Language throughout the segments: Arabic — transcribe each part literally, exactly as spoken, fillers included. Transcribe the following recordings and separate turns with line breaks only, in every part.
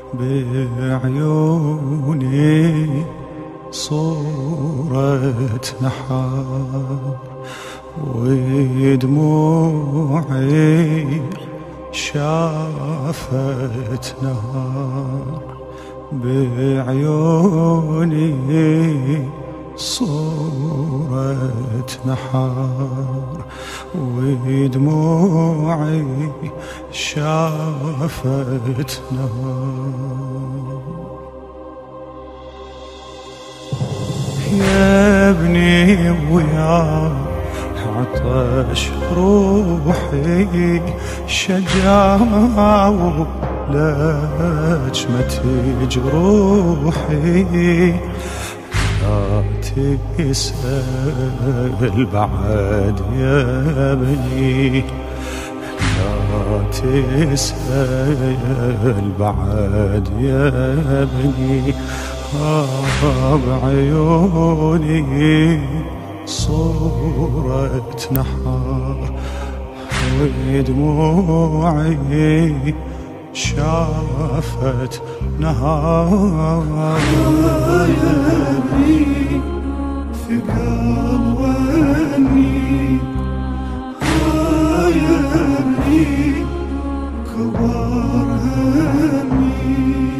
بعيوني صورة نحار ودموعي شافت نهار. بعيوني صورة نحار ودموعي شافت نهار. يا ابني ويا عطش روحي شجاع لجمة جروحي. لا تسأل بعد يا ابني، لا تسأل بعد يا ابني. بعيوني صورة نحار ودموعي شافت نهار.
يا ابني ثقل واني، يا ابني كبر همي.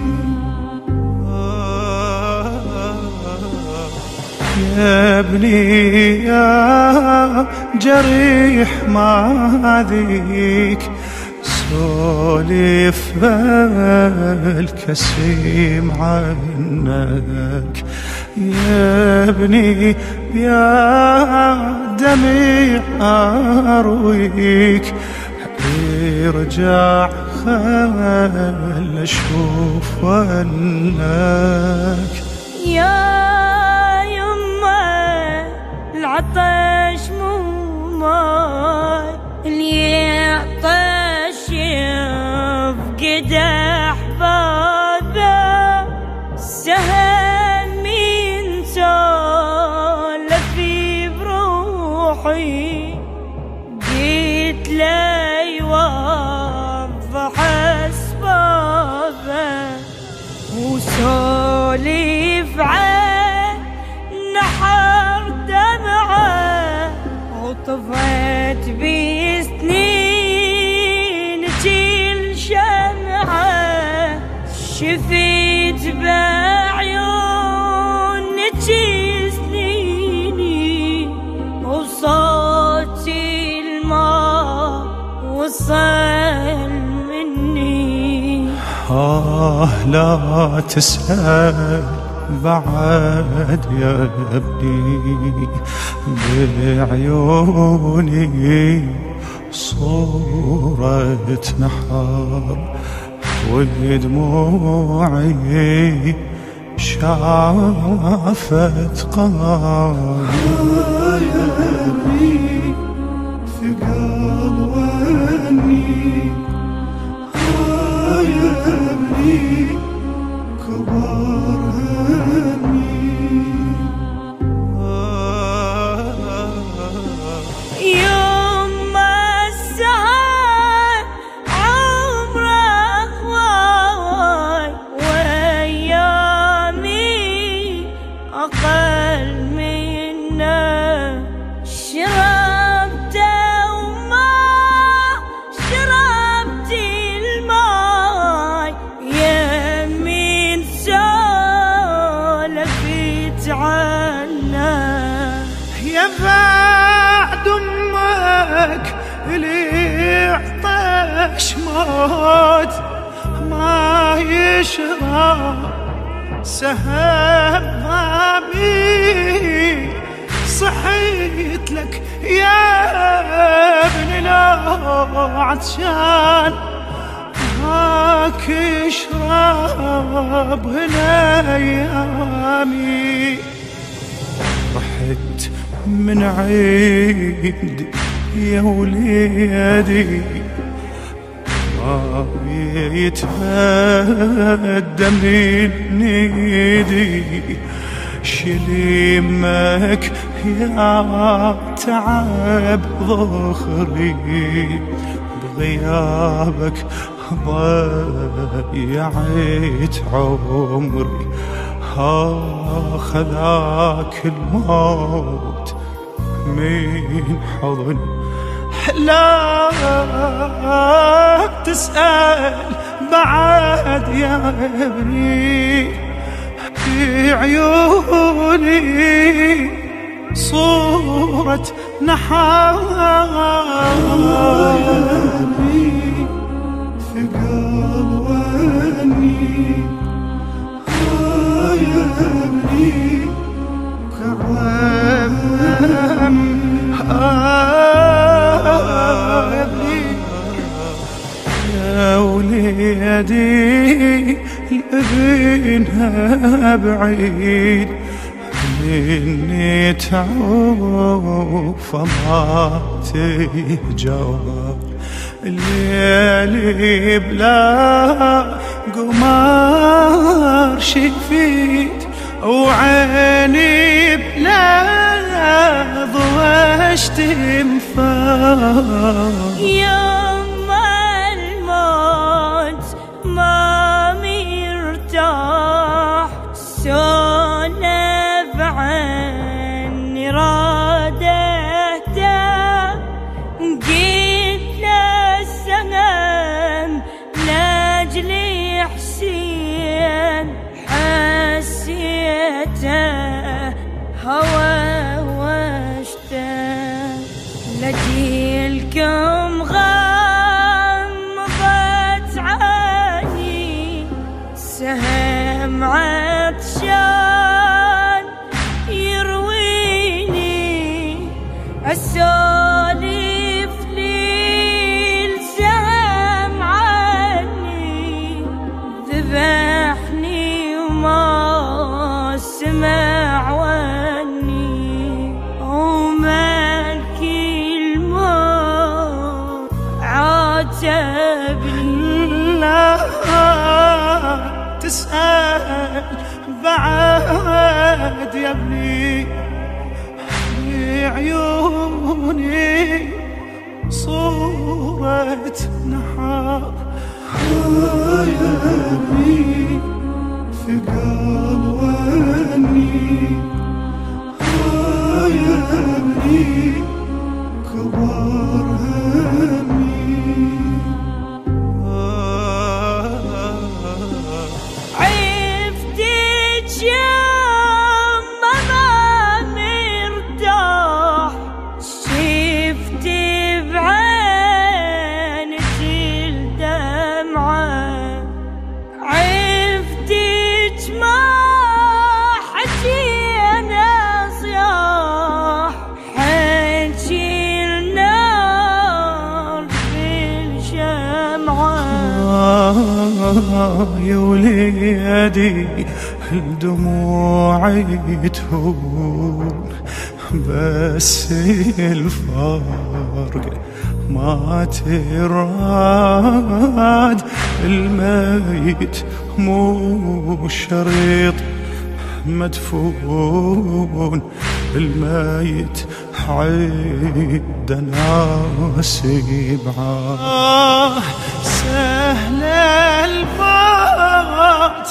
يا ابني يا جريح ما ذيك سولف بالكسيم عنك. يا ابني يا دمي أرويك، ارجع خل اشوف ونك.
يا يما العطش مو ماي، اللي يعطش يفقد احبابه. سهل من سولفي بروحي، قلت له يوضح اسبابه. وسولف عن نحر دمعه، وطفت بسنين كل شمعه. شفيت بعيونك سنيني، وصوتي الماء وصل مني.
آه لا تسأل بعد يا ابني، بعيوني صورة نحار ودموعي شافت قار.
يا ابني ثقل واني، يا ابني كبر همي.
يوم ما السهر عمره واي، وايامي اقل منه. شربت وما شربت الماي، يا من سولفت عنه.
يا بعد امك اللي عطش موت ما يشرب سهم مامي. صحيت لك يا ابني لو عطشان، هاك اشرب هالايامي.
رحت من عيد يا وليدي، ما يتهدى من ايدي. شليمك يا تعب ظهري، بغيابك ضيعت عمري هاخذاك الموت من حضن.
لا تسأل بعد يا ابني، في عيوني صورة نحار في قلبي يا ابني كرم
يا وليدي الابنها بعيد مني تعوف ما تهجر، الليل بلا قمر شفيت وعيني بلا ضوى تنفار.
يوم الموت ما مرتاح سولف عني رادته، قلت له السلام لاجلي حسين حسيته هوى واشتاق، لجيلكم غمضت عيني سهم عطشان يرويني، السولف للسهم عني ذبحني وما سمع وني، وملكي الموت عاتبني.
لا تسأل بعد يا ابني، بعيوني صورة نحار يا ابني في قلبي يا ابني كبر همي.
عفتك يوم ما مرتاح، شفت بعينك الدمعة، عفتك ما حكينا صياح، حكي النار في الشمعة.
يا وليدي الدموع تهون، بس الفرق ما تراد، الميت مو شريط مدفون، الميت عيد ناس بعاد.
آه سهل الموت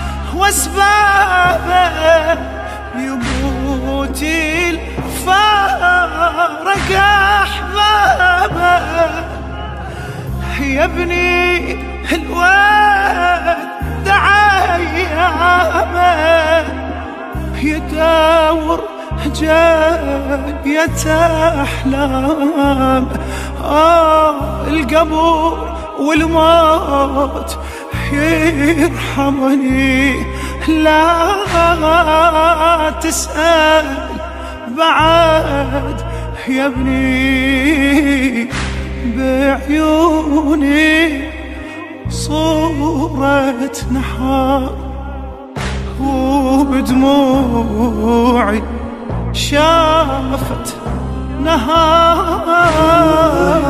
واسبابه، يموت الفارق احبابه، يا ابني الودع ايامه، يدور جاية احلام. آه القبر والموت يرحمني، لا تسأل بعد يا ابني، بعيوني صورة نحار وبدموعي شافت نهار.